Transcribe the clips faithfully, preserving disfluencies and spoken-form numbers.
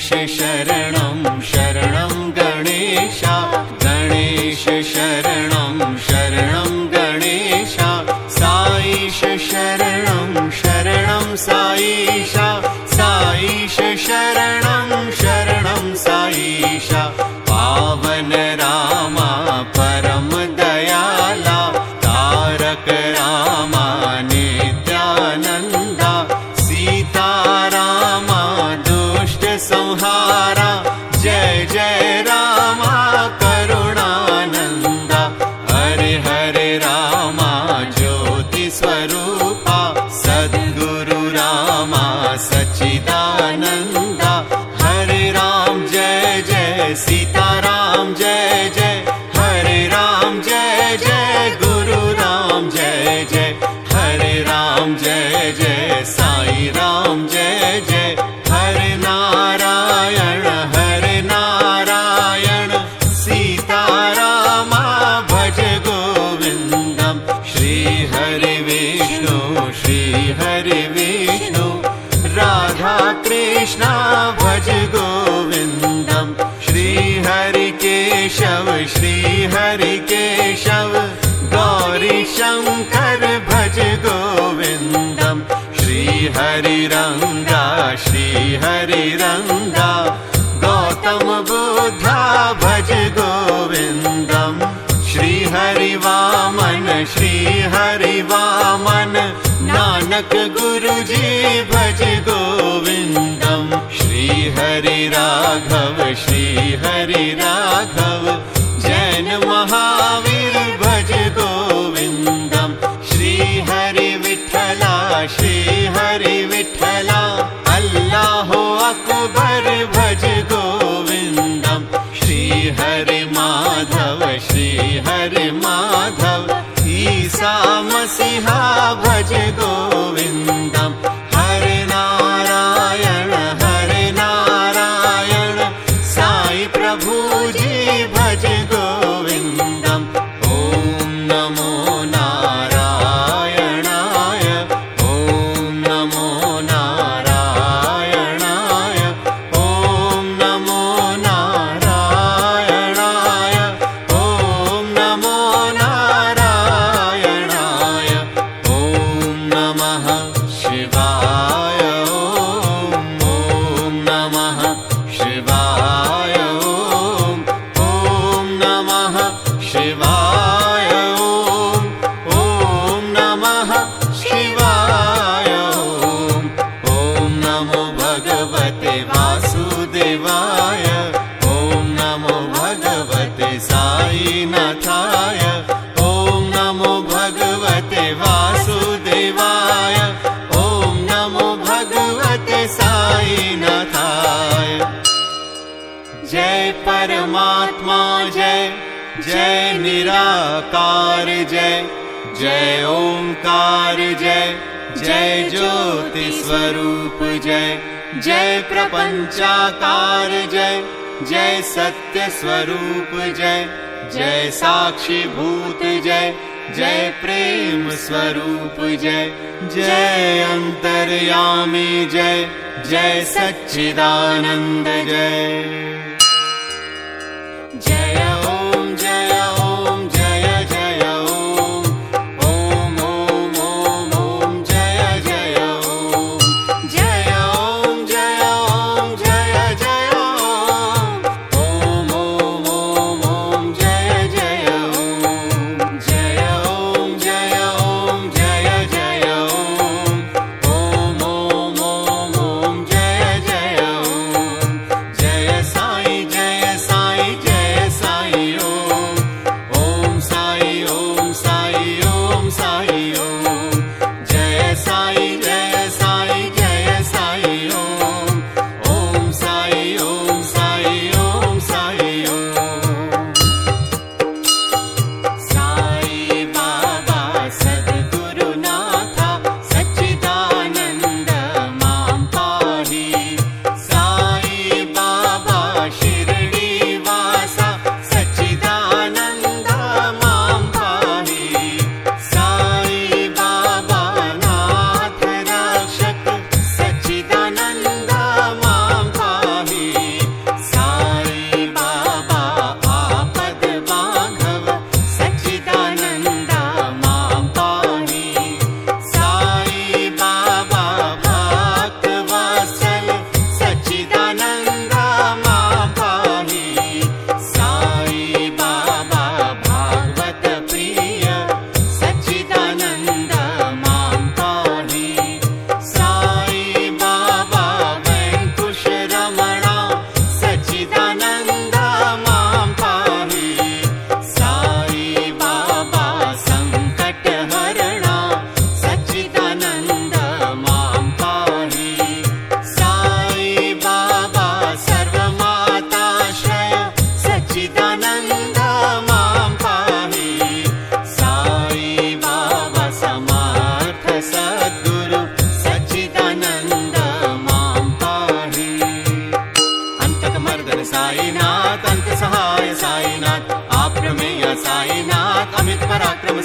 गणेश शरणं शरणं गणेश गणेश शरणं शरणं गणेश साईश शरणं शरणं साईश साईश शरणं शरणं साईश पावन रामा परम दयाला तारक रामा नित्यानंदा सीता रामा दुष्ट संहारा जय जय रामा करुणानंदा हरे हरे रामा ज्योति स्वरूपा सद्गुरु रामा सच्चिदानंदा हरे राम जय जय सीता राम जय जय हरे राम जय जय गुरु राम जय जय हरे राम जय जय साई राम जय जय हरे नारायण हरे नारायण सीता रामा भज गोविंदम श्री हरि विष्णु श्री हरि विष्णु राधा कृष्णा भज गोविंदम श्री हरि केशव श्री हरि केशव गौरी शंकर भज गोविंदम श्री हरि रंगा श्री हरि रंगा गौतम बुद्धा भज गोविंदम श्री हरि वामन श्री हरि वामन नानक गुरु जी भज गोविंदम श्री हरि राघव श्री हरि राघव जैन महावीर भज गोविंदम श्री हरि विठला श्री हरि विठला अल्लाह अकबर भज गोविंदम श्री हरि माधव श्री हरि माधव ईसा मसीहा भज गोविंदम हरे नारायण हरे नारायण साई प्रभु जी भज गोविंदम ओम नमो नारायणाय ओम नमो नारायणाय ओम नमो नारायणाय ओम नमो नारायणाय ओम नमः शिवाय ओम ओम नमः शिवाय ओम ओम नमः शिवाय ओम ओम नमः शिवाय ओम ओम नमो भगवते वासुदेवाय ओम नमो भगवते साईनाथाय ओम नमो भगवते वासुदेवाय ओम नमो भगवते साईनाथाय जय परमात्मा जय जय निराकार जय जय ओंकार जय जय ज्योति स्वरूप जय जय प्रपंचाकार जय जय सत्य स्वरूप जय जय साक्षी भूत जय जय प्रेम स्वरूप जय जय अंतर्यामी जय जय सच्चिदानंद जय जय ओम जय ओम जय जय ओम ओम ओम ओम ओम जय जय ओम जय ओम जय ओम जय जय ओम ओम ओम ओम ओम जय जय ओम जय ओम जय ओम जय जय ओम ओम ओम ओम ओम जय जय ओम जय साई जय साई जय साई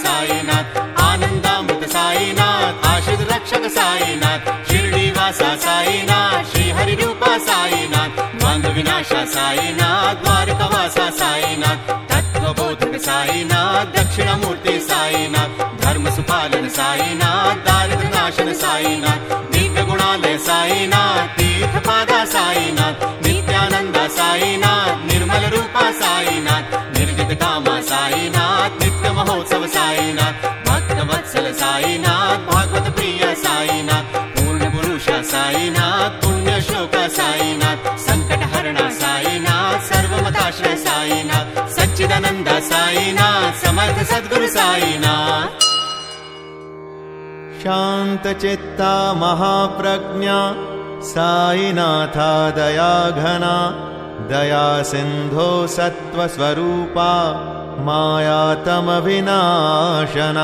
साईनाथ आनंदामृत साईनाथ आश्रित रक्षक साईनाथ शिर्डीवासा साईनाथ श्री हरि रूपा साईनाथ द्वंद्व विनाशा साईनाथ द्वारकावासा साईनाथ तत्वबोधक साईनाथ दक्षिणामूर्ति साईनाथ धर्म सुपालन साईनाथ दारिद्र्य नाशन साईनाथ दिव्य गुणालय साईनाथ तीर्थपादा साईनाथ नित्यानंद साईनाथ निर्मल रूपा साईनाथ निर्जित कामा साईनाथ नित्य महोत्सव साईनाथ भक्त वत्सल साईनाथ भागवत प्रिय साईनाथ पूर्ण पुरुष साईनाथ पुण्य श्लोक साईनाथ संकट हरणा साईनाथ सर्वमताश्रय साईनाथ सच्चिदानंद साईनाथ समर्थ सद्गुरु साईनाथ शान्तचित्ता महाप्रज्ञा साईनाथा दयाघना दया सिन्धो सत्त्वस्वरूपा मायातमविनाशना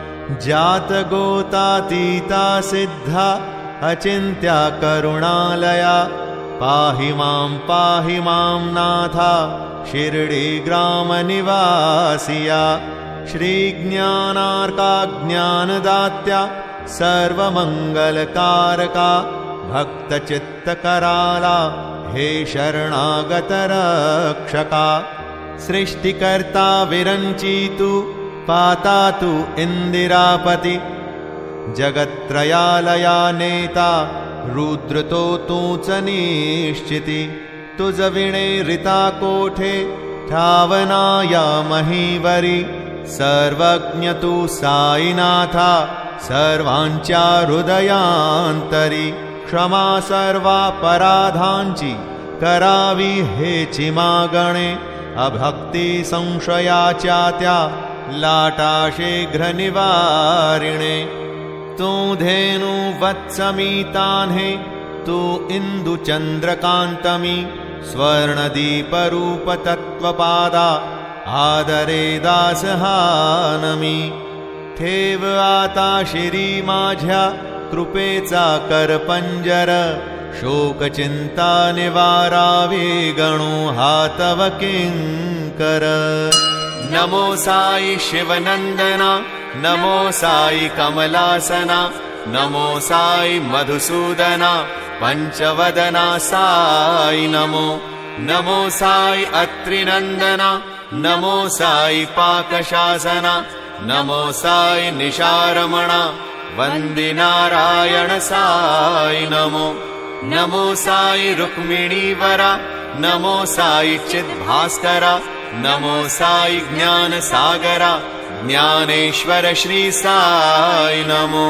जातगोतातीता सिद्धा अचिन्त्या करुणालया पाहि मां पाहि मां नाथा शिर्डीग्रामनिवासिया श्रीज्ञानार्का ज्ञानदात्या सर्वमङ्गलकारका भक्तचित्तकराला हे शरणागतरक्षका सृष्टिकर्ता विरञ्चितु पातातु इन्दिरापति जगत्त्रयालया नेता रुद्रतो तूच निश्चिति तुज विणे ऋता कोठे ठावनाया महीवरी सर्वज्ञ तु साईनाथा सर्वांच्या हृदयांतरी क्षमा सर्वापराधांची करावी हेची मागणे अभक्ती संशयाच्या त्या लाटा शीघ्र निवारिणे तू धेनु वत्समीतान्हे तू इंदु चंद्रकांतमी स्वर्णदीपरूप तत्वपादा आदरे दासहानमी ठेव आता शिरी माझ्या कृपेचा करपंजर शोकचिंता निवारावे गणो हातव किंकर नमो साई शिवनंदना नमो साई कमलासना नमो साई मधुसूदना पंचवदना साई नमो नमो साई अत्रिनंदना नमो साई पाकशासना नमो साई निशारमणा वंदे नारायण साई नमो नमो साई रुक्मिणीवरा नमो साई चिद्भास्करा नमो साई ज्ञान सागरा ज्ञानेश्वर श्री साई नमो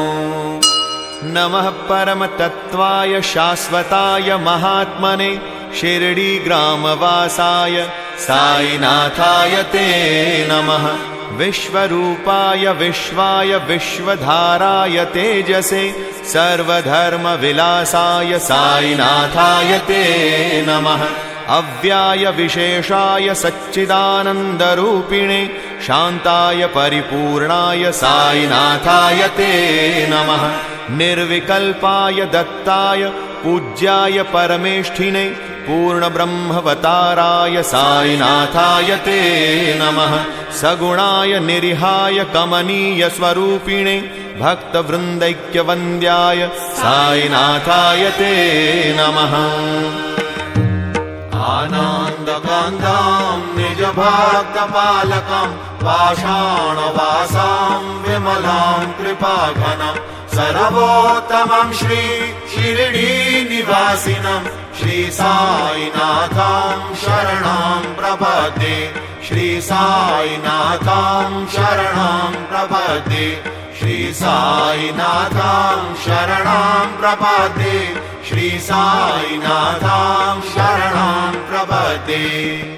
नमः परम तत्वाय शाश्वताय महात्मने शिरडी ग्रामवासाय साईनाथाय ते नमः विश्वरूपाय विश्वाय विश्वधाराय तेजसे सर्वधर्म विलासाय साईनाथाय ते नमः अव्याय विशेषाय सच्चिदानन्दरूपिणे शान्ताय परिपूर्णाय साईनाथाय ते नमः निर्विकल्पाय दत्ताय पूज्याय परमेष्ठिने पूर्णब्रह्मवताराय साईनाथाय ते नमः सगुणाय निरिहाय कमनीय स्वरूपिणे भक्तवृन्दैक्यवन्द्याय साईनाथाय ते नमः आनन्दकान्तां निजभक्तपालकं पाषाणवासां विमलां कृपाघनं सर्वोत्तमं श्री शिरडीनिवासिनं श्री साईनाथं शरणं प्रपद्ये श्री साईनाथं शरणं प्रपद्ये श्री साईनाथं शरणं प्रपद्ये श्री साईनाथं शरणं प्रपद्ये।